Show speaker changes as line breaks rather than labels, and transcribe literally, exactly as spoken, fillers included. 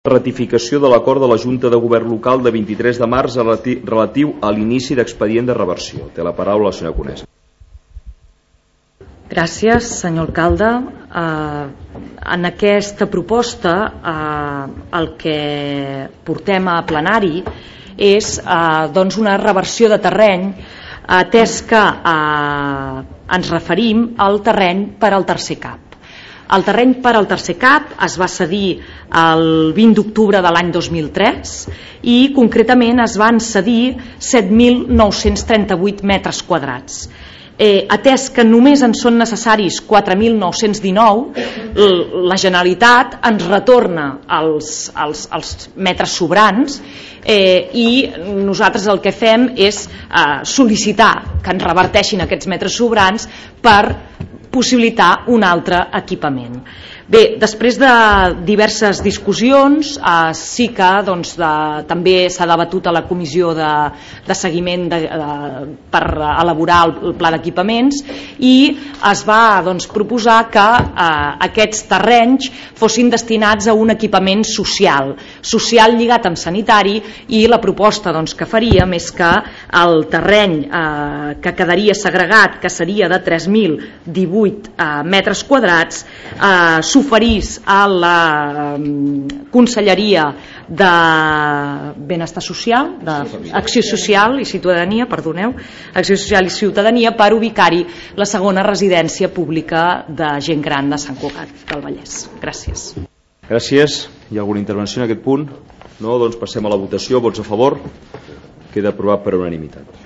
Ratificació de l'acord de la Junta de Govern Local de vint-i-tres de març relatiu a l'inici d'expedient de reversió. Té la paraula la senyora Conesa.
Gràcies, senyor alcalde. Eh, en aquesta proposta eh, el que portem a plenari és eh, doncs una reversió de terreny, atès que eh, ens referim al terreny per al tercer cap. El terreny per al tercer cap es va cedir el vint d'octubre de l'any dos mil tres i concretament es van cedir set mil nou-cents trenta-vuit metres quadrats. Eh, atès que només en són necessaris quatre mil nou-cents dinou, la Generalitat ens retorna els, els, els metres sobrants eh, i nosaltres el que fem és eh, sol·licitar que ens reverteixin aquests metres sobrants per possibilitar un altre equipament. Bé, després de diverses discussions, eh, sí que doncs, de, també s'ha debatut a la comissió de, de seguiment de, de, per elaborar el, el pla d'equipaments i es va doncs, proposar que eh, aquests terrenys fossin destinats a un equipament social, social lligat amb sanitari, i la proposta doncs, que faríem és que el terreny eh, que quedaria segregat, que seria de tres mil divuit eh, metres quadrats, eh, s'oferís a la Conselleria de Benestar Social, d'Acció Social i Ciutadania, perdoneu, Acció Social i Ciutadania, per ubicar-hi la segona residència pública de gent gran de Sant Cugat del Vallès. Gràcies.
Gràcies. Hi ha alguna intervenció en aquest punt? No? Doncs passem a la votació. Vots a favor? Queda aprovat per unanimitat.